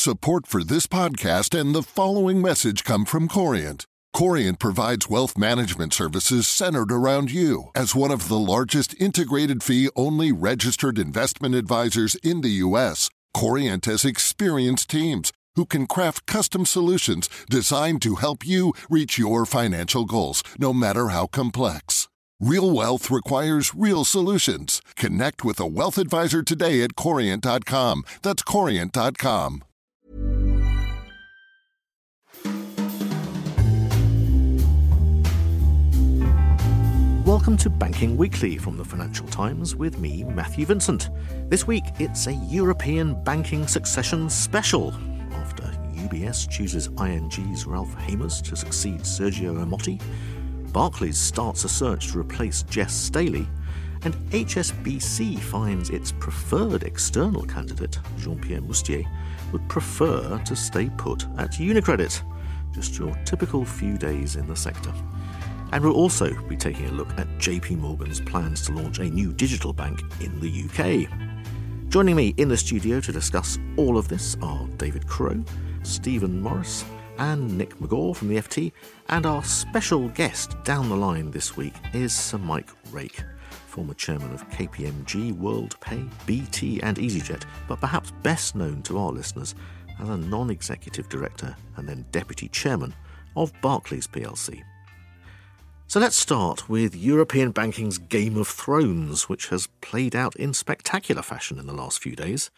Support for this podcast and the following message come from Corient. Corient provides wealth management services centered around you. As one of the largest integrated fee-only registered investment advisors in the U.S., Corient has experienced teams who can craft custom solutions designed to help you reach your financial goals, no matter how complex. Real wealth requires real solutions. Connect with a wealth advisor today at Corient.com. That's Corient.com. Welcome to Banking Weekly from the Financial Times with me, Matthew Vincent. This week, it's a European banking succession special. After UBS chooses ING's Ralph Hamers to succeed Sergio Ermotti, Barclays starts a search to replace Jess Staley, and HSBC finds its preferred external candidate, Jean-Pierre Moustier, would prefer to stay put at UniCredit. Just your typical few days in the sector. And we'll also be taking a look at JP Morgan's plans to launch a new digital bank in the UK. Joining me in the studio to discuss all of this are David Crowe, Stephen Morris and Nick McGaw from the FT, and our special guest down the line this week is Sir Mike Rake, former chairman of KPMG, WorldPay, BT and EasyJet, but perhaps best known to our listeners as a non-executive director and then deputy chairman of Barclays plc. So let's start with European banking's Game of Thrones, which has played out in spectacular fashion in the last few days.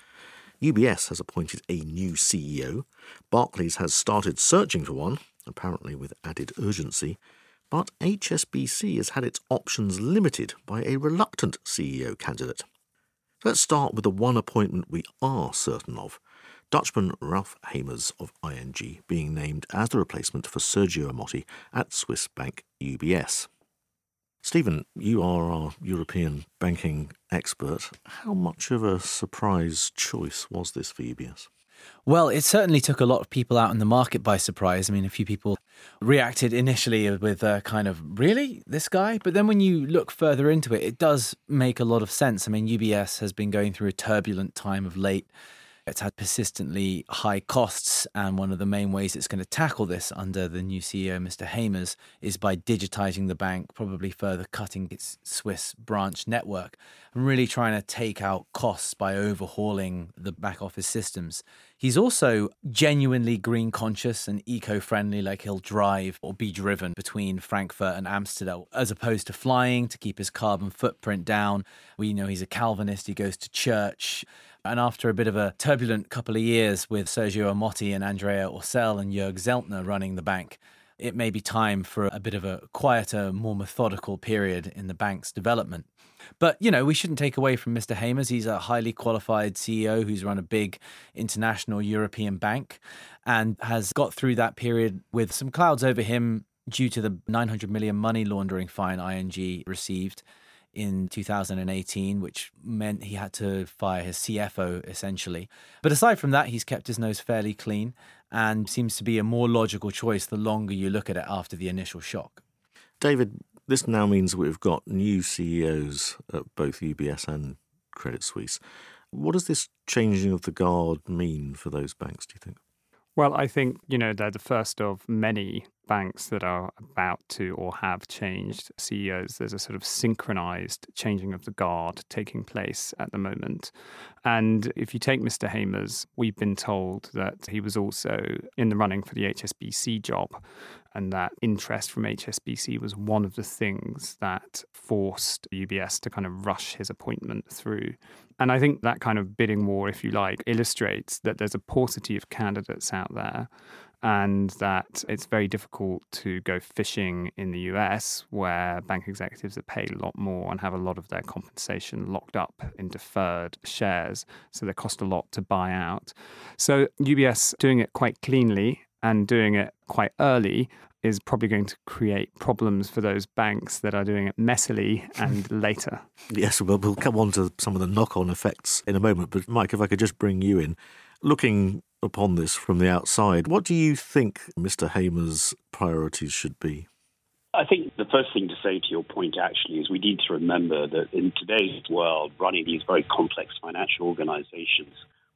UBS has appointed a new CEO. Barclays has started searching for one, apparently with added urgency. But HSBC has had its options limited by a reluctant CEO candidate. Let's start with the one appointment we are certain of. Dutchman Ralph Hamers of ING being named as the replacement for Sergio Ermotti at Swiss bank UBS. Stephen, you are our European banking expert. How much of a surprise choice was this for UBS? Well, it certainly took a lot of people out in the market by surprise. I mean, a few people reacted initially with a kind of, really, this guy? But then when you look further into it, it does make a lot of sense. I mean, UBS has been going through a turbulent time of late. It's had persistently high costs, and one of the main ways it's going to tackle this under the new CEO, Mr. Hamers, is by digitizing the bank, probably further cutting its Swiss branch network, and really trying to take out costs by overhauling the back office systems. He's also genuinely green conscious and eco-friendly, like he'll drive or be driven between Frankfurt and Amsterdam, as opposed to flying to keep his carbon footprint down. We know he's a Calvinist, he goes to church. And after a bit of a turbulent couple of years with Sergio Ermotti and Andrea Orcel and Jörg Zeltner running the bank, it may be time for a bit of a quieter, more methodical period in the bank's development. But, you know, we shouldn't take away from Mr. Hamers. He's a highly qualified CEO who's run a big international European bank and has got through that period with some clouds over him due to the 900 million money laundering fine ING received in 2018, which meant he had to fire his CFO, essentially. But aside from that, he's kept his nose fairly clean and seems to be a more logical choice the longer you look at it after the initial shock. David, this now means we've got new CEOs at both UBS and Credit Suisse. What does this changing of the guard mean for those banks, do you think? Well, I think, they're the first of many banks that are about to or have changed CEOs. There's a sort of synchronized changing of the guard taking place at the moment. And if you take Mr. Hamers, we've been told that he was also in the running for the HSBC job, and that interest from HSBC was one of the things that forced UBS to kind of rush his appointment through. And I think that kind of bidding war, if you like, illustrates that there's a paucity of candidates out there and that it's very difficult to go fishing in the US, where bank executives are paid a lot more and have a lot of their compensation locked up in deferred shares. So they cost a lot to buy out. So UBS doing it quite cleanly and doing it quite early is probably going to create problems for those banks that are doing it messily and later. Yes, well, we'll come on to some of the knock-on effects in a moment. But Mike, if I could just bring you in. Looking upon this from the outside, what do you think Mr. Hamers' priorities should be? I think the first thing to say to your point, actually, is we need to remember that in today's world, running these very complex financial organizations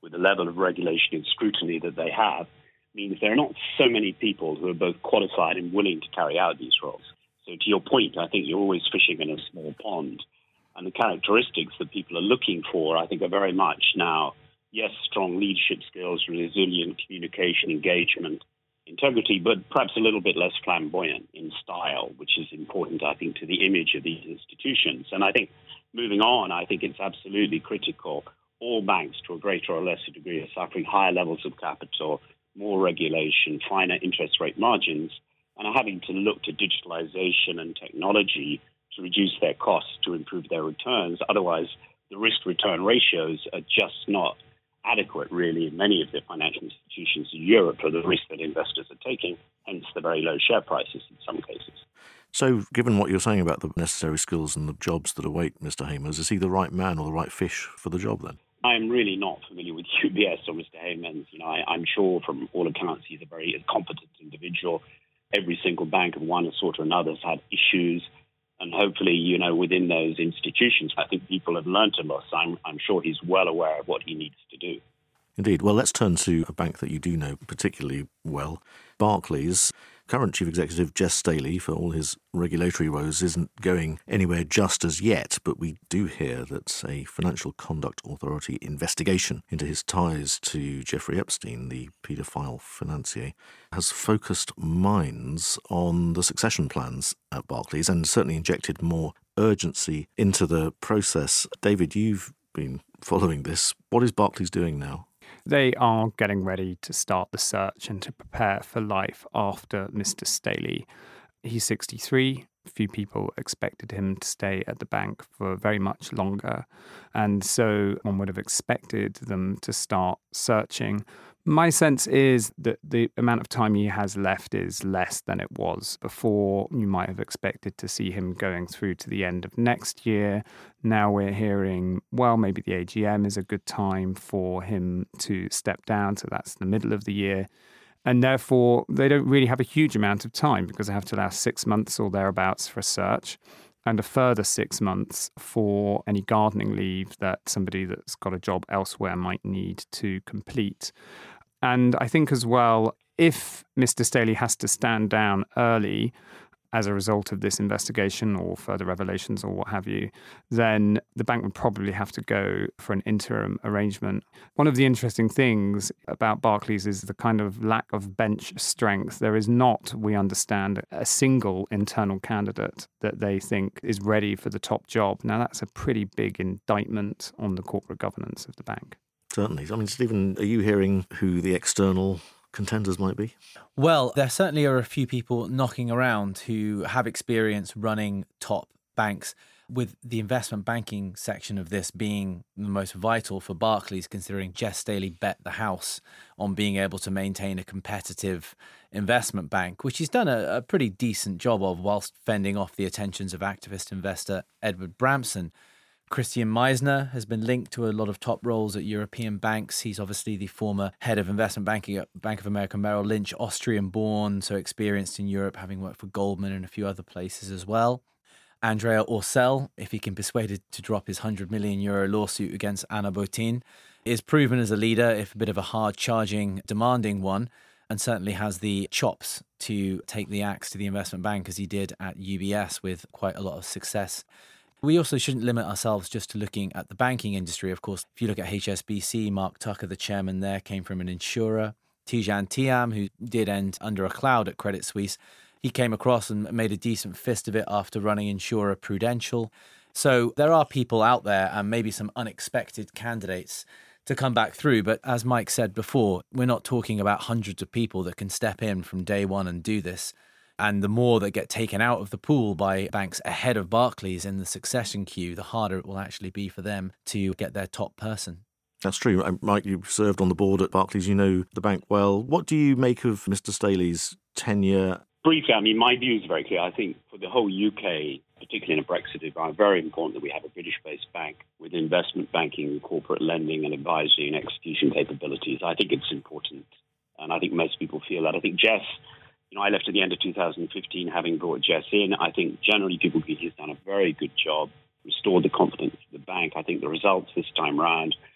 with the level of regulation and scrutiny that they have, means there are not so many people who are both qualified and willing to carry out these roles. So to your point, I think you're always fishing in a small pond. And the characteristics that people are looking for, I think, are very much now, yes, strong leadership skills, resilient communication, engagement, integrity, but perhaps a little bit less flamboyant in style, which is important, I think, to the image of these institutions. And I think moving on, I think it's absolutely critical. All banks, to a greater or lesser degree, are suffering higher levels of capital, more regulation, finer interest rate margins, and are having to look to digitalization and technology to reduce their costs, to improve their returns. Otherwise, the risk-return ratios are just not adequate, really, in many of the financial institutions in Europe for the risk that investors are taking, hence the very low share prices in some cases. So, given what you're saying about the necessary skills and the jobs that await Mr. Hamers, is he the right man or the right fish for the job then? I'm really not familiar with UBS or Mr. Hamers. I'm sure from all accounts he's a very competent individual. Every single bank of one sort or another has had issues. And hopefully, within those institutions, I think people have learned a lot. So I'm sure he's well aware of what he needs to do. Indeed. Well, let's turn to a bank that you do know particularly well, Barclays. Current Chief Executive Jes Staley, for all his regulatory woes, isn't going anywhere just as yet, but we do hear that a Financial Conduct Authority investigation into his ties to Jeffrey Epstein, the paedophile financier, has focused minds on the succession plans at Barclays and certainly injected more urgency into the process. David, you've been following this. What is Barclays doing now? They are getting ready to start the search and to prepare for life after Mr. Staley. He's 63. Few people expected him to stay at the bank for very much longer. And so one would have expected them to start searching. My sense is that the amount of time he has left is less than it was before. You might have expected to see him going through to the end of next year. Now we're hearing, well, maybe the AGM is a good time for him to step down. So that's the middle of the year. And therefore, they don't really have a huge amount of time because they have to allow 6 months or thereabouts for a search and a further 6 months for any gardening leave that somebody that's got a job elsewhere might need to complete. And I think as well, if Mr. Staley has to stand down early as a result of this investigation or further revelations or what have you, then the bank would probably have to go for an interim arrangement. One of the interesting things about Barclays is the kind of lack of bench strength. There is not, we understand, a single internal candidate that they think is ready for the top job. Now, that's a pretty big indictment on the corporate governance of the bank. Certainly. I mean, Stephen, are you hearing who the external contenders might be? Well, there certainly are a few people knocking around who have experience running top banks, with the investment banking section of this being the most vital for Barclays, considering Jes Staley bet the house on being able to maintain a competitive investment bank, which he's done a pretty decent job of whilst fending off the attentions of activist investor Edward Bramson. Christian Meissner has been linked to a lot of top roles at European banks. He's obviously the former head of investment banking at Bank of America Merrill Lynch, Austrian-born, so experienced in Europe, having worked for Goldman and a few other places as well. Andrea Orcel, if he can be persuaded to drop his €100 million lawsuit against Anna Botín, is proven as a leader, if a bit of a hard-charging, demanding one, and certainly has the chops to take the axe to the investment bank as he did at UBS with quite a lot of success. We also shouldn't limit ourselves just to looking at the banking industry. Of course, if you look at HSBC, Mark Tucker, the chairman there, came from an insurer. Tidjane Thiam, who did end under a cloud at Credit Suisse, he came across and made a decent fist of it after running insurer Prudential. So there are people out there and maybe some unexpected candidates to come back through. But as Mike said before, we're not talking about hundreds of people that can step in from day one and do this. And the more that get taken out of the pool by banks ahead of Barclays in the succession queue, the harder it will actually be for them to get their top person. That's true. Mike, you've served on the board at Barclays. You know the bank well. What do you make of Mr. Staley's tenure? Briefly, my view is very clear. I think for the whole UK, particularly in a Brexit environment, very important that we have a British-based bank with investment banking, corporate lending and advisory and execution capabilities. I think it's important. And I think most people feel that. I think Jes, I left at the end of 2015, having brought Jes in. I think generally people think he's done a very good job, restored the confidence of the bank. I think the results this time round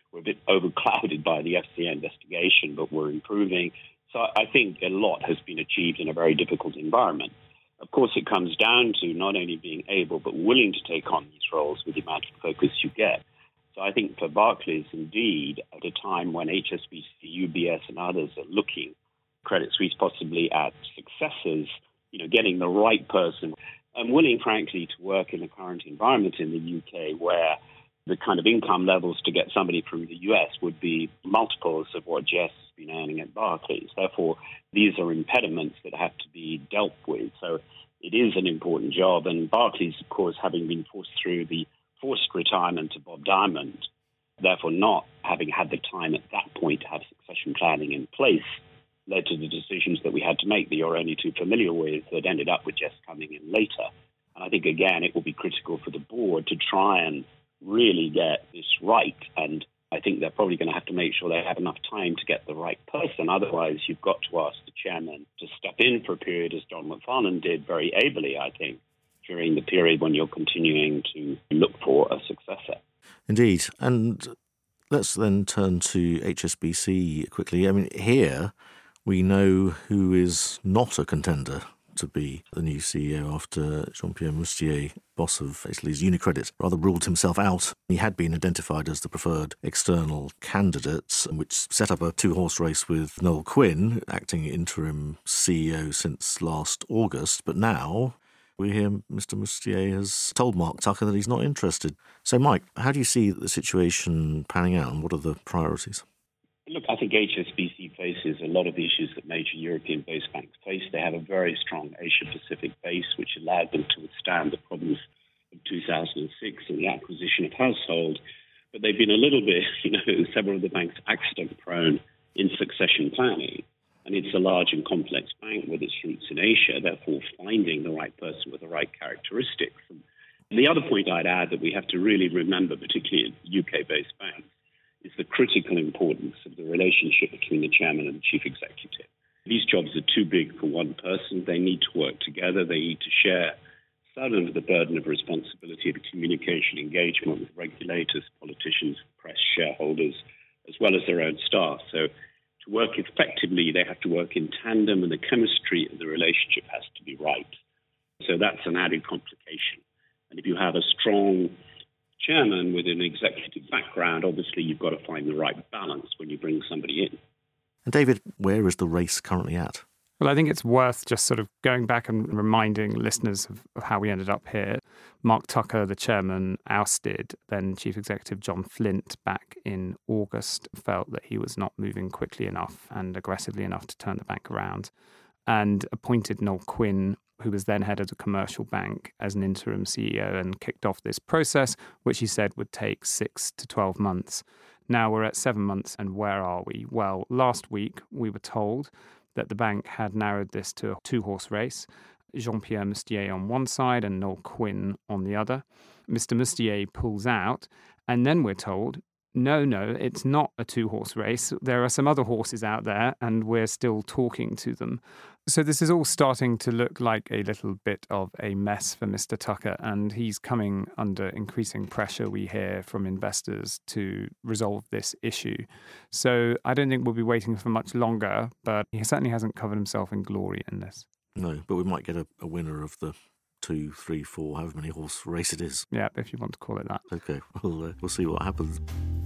We're a bit overclouded by the FCA investigation, but we're improving. So I think a lot has been achieved in a very difficult environment. Of course, it comes down to not only being able but willing to take on these roles with the amount of focus you get. So I think for Barclays, indeed, at a time when HSBC, UBS and others are looking, Credit Suisse possibly at successors, getting the right person. I'm willing, frankly, to work in the current environment in the UK where the kind of income levels to get somebody from the US would be multiples of what Jess has been earning at Barclays. Therefore, these are impediments that have to be dealt with. So it is an important job. And Barclays, of course, having been forced through the forced retirement of Bob Diamond, therefore not having had the time at that point to have succession planning in place, led to the decisions that we had to make that you're only too familiar with that ended up with Jess coming in later. And I think, again, it will be critical for the board to try and really get this right. And I think they're probably going to have to make sure they have enough time to get the right person. Otherwise, you've got to ask the chairman to step in for a period, as John McFarlane did very ably, I think, during the period when you're continuing to look for a successor. Indeed. And let's then turn to HSBC quickly. I mean, here we know who is not a contender to be the new CEO after Jean-Pierre Mustier, boss of Italy's UniCredit, rather ruled himself out. He had been identified as the preferred external candidate, which set up a two-horse race with Noel Quinn, acting interim CEO since last August. But now we hear Mr. Mustier has told Mark Tucker that he's not interested. So, Mike, how do you see the situation panning out and what are the priorities? Look, I think HSBC faces a lot of the issues that major European-based banks face. They have a very strong Asia-Pacific base, which allowed them to withstand the problems of 2006 and the acquisition of Household. But they've been a little bit, several of the banks accident-prone in succession planning. And it's a large and complex bank with its roots in Asia, therefore finding the right person with the right characteristics. And the other point I'd add that we have to really remember, particularly in UK-based banks, is the critical importance of the relationship between the chairman and the chief executive. These jobs are too big for one person. They need to work together. They need to share some of the burden of responsibility of communication engagement with regulators, politicians, press, shareholders, as well as their own staff. So to work effectively, they have to work in tandem, and the chemistry of the relationship has to be right. So that's an added complication. And if you have a strong chairman with an executive background, obviously you've got to find the right balance when you bring somebody in. And David, where is the race currently at? Well, I think it's worth just sort of going back and reminding listeners of how we ended up here. Mark Tucker, the chairman, ousted then Chief Executive John Flint back in August, felt that he was not moving quickly enough and aggressively enough to turn the bank around, and appointed Noel Quinn, who was then head of the commercial bank, as an interim CEO and kicked off this process, which he said would take 6 to 12 months. Now we're at 7 months, and where are we? Well, last week we were told that the bank had narrowed this to a two-horse race, Jean-Pierre Mustier on one side and Noel Quinn on the other. Mr. Mustier pulls out, and then we're told, no, it's not a two-horse race. There are some other horses out there, and we're still talking to them. So this is all starting to look like a little bit of a mess for Mr. Tucker, and he's coming under increasing pressure, we hear, from investors to resolve this issue. So I don't think we'll be waiting for much longer, but he certainly hasn't covered himself in glory in this. No, but we might get a winner of the 2, 3, 4, however many horse race it is. Yeah, if you want to call it that. Okay, we'll see what happens.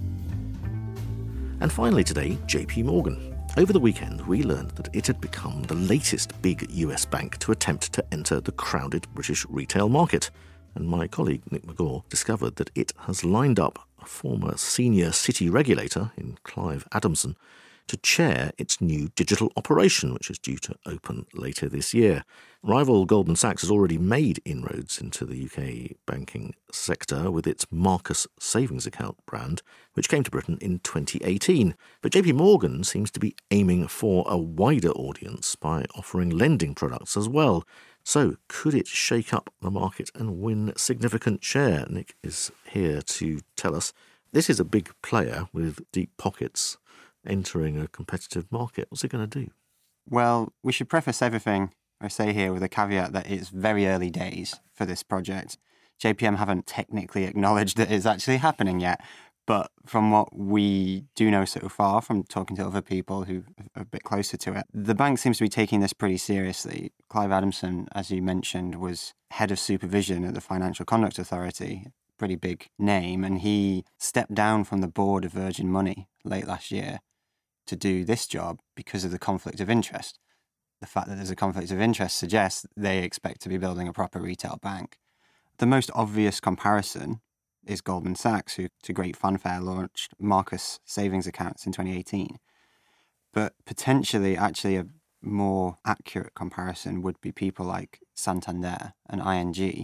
And finally today, JP Morgan. Over the weekend, we learned that it had become the latest big US bank to attempt to enter the crowded British retail market. And my colleague Nick McGaw discovered that it has lined up a former senior city regulator in Clive Adamson to chair its new digital operation, which is due to open later this year. Rival Goldman Sachs has already made inroads into the UK banking sector with its Marcus savings account brand, which came to Britain in 2018. But JP Morgan seems to be aiming for a wider audience by offering lending products as well. So could it shake up the market and win significant share? Nick is here to tell us. This is a big player with deep pockets entering a competitive market. What's it going to do? Well, we should preface everything I say here with a caveat that it's very early days for this project. JPM haven't technically acknowledged that it's actually happening yet, But from what we do know so far, from talking to other people who are a bit closer to it, the bank seems to be taking this pretty seriously. Clive Adamson, as you mentioned, was head of supervision at the Financial Conduct Authority, pretty big name, and he stepped down from the board of Virgin Money late last year to do this job because of the conflict of interest. The fact that there's a conflict of interest suggests they expect to be building a proper retail bank. The most obvious comparison is Goldman Sachs, who, to great fanfare, launched Marcus savings accounts in 2018. But potentially, actually, a more accurate comparison would be people like Santander and ING,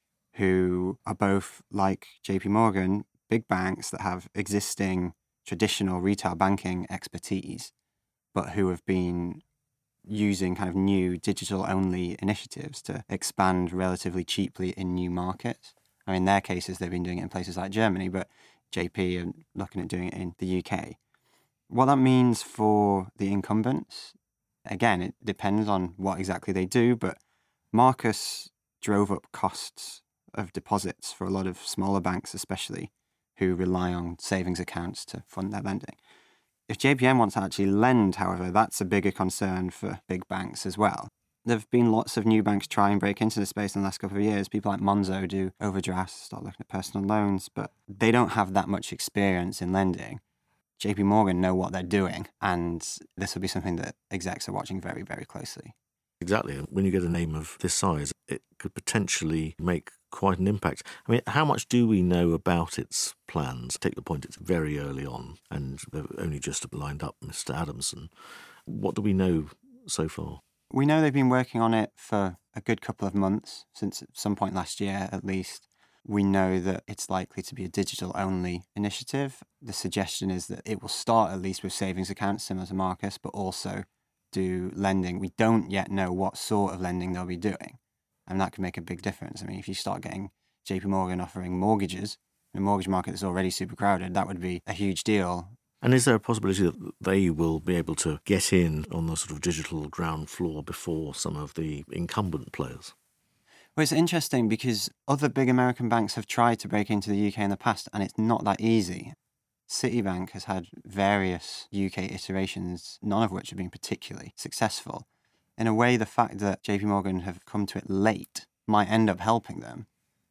who are both, like JP Morgan, big banks that have existing traditional retail banking expertise, but who have been using kind of new digital-only initiatives to expand relatively cheaply in new markets. I mean, in their cases, they've been doing it in places like Germany, but JP are looking at doing it in the UK. What that means for the incumbents, again, it depends on what exactly they do, but Marcus drove up costs of deposits for a lot of smaller banks, especially, who rely on savings accounts to fund their lending. If JPM wants to actually lend, however, that's a bigger concern for big banks as well. There have been lots of new banks try and break into the space in the last couple of years. People like Monzo do overdrafts, start looking at personal loans, but they don't have that much experience in lending. JP Morgan know what they're doing, and this will be something that execs are watching very, very closely. Exactly. When you get a name of this size, it could potentially make quite an impact. I mean, how much do we know about its plans? Take the point, it's very early on, and they've only just lined up Mr. Adamson. What do we know so far? We know they've been working on it for a good couple of months, since at some point last year at least. We know that it's likely to be a digital-only initiative. The suggestion is that it will start at least with savings accounts, similar to Marcus, but also do lending. We don't yet know what sort of lending they'll be doing, and that can make a big difference. I mean, if you start getting JP Morgan offering mortgages in a mortgage market that's already super crowded, that would be a huge deal. And is there a possibility that they will be able to get in on the sort of digital ground floor before some of the incumbent players? Well, it's interesting because other big American banks have tried to break into the UK in the past, and it's not that easy. Citibank has had various UK iterations, none of which have been particularly successful. In a way, the fact that JP Morgan have come to it late might end up helping them,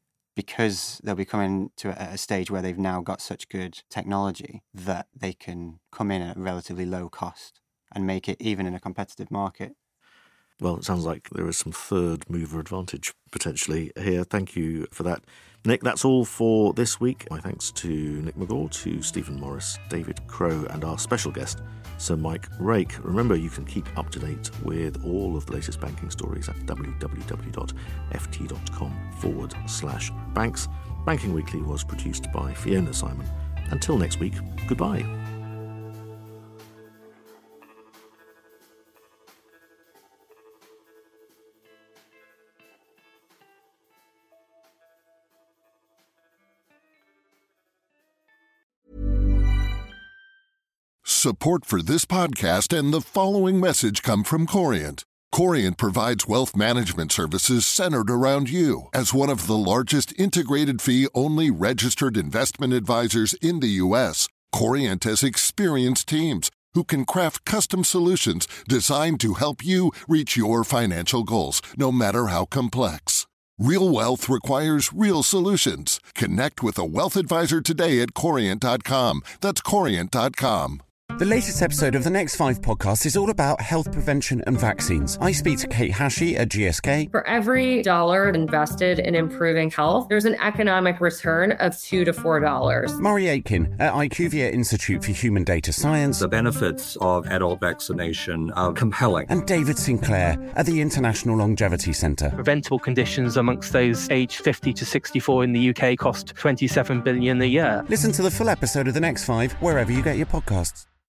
because they'll be coming to a stage where they've now got such good technology that they can come in at a relatively low cost and make it even in a competitive market. Well, it sounds like there is some third mover advantage potentially here. Thank you for that. Nick, that's all for this week. My thanks to Nick McGaw, to Stephen Morris, David Crow, and our special guest, Sir Mike Rake. Remember, you can keep up to date with all of the latest banking stories at www.ft.com/banks. Banking Weekly was produced by Fiona Simon. Until next week, goodbye. Support for this podcast and the following message come from Corient. Corient provides wealth management services centered around you. As one of the largest integrated fee-only registered investment advisors in the U.S., Corient has experienced teams who can craft custom solutions designed to help you reach your financial goals, no matter how complex. Real wealth requires real solutions. Connect with a wealth advisor today at Corient.com. That's Corient.com. The latest episode of the Next 5 podcast is all about health prevention and vaccines. I speak to Kate Hashey at GSK. For every dollar invested in improving health, there's an economic return of $2 to $4. Murray Aitken at IQVIA Institute for Human Data Science. The benefits of adult vaccination are compelling. And David Sinclair at the International Longevity Centre. Preventable conditions amongst those aged 50 to 64 in the UK cost $27 billion a year. Listen to the full episode of the Next 5 wherever you get your podcasts.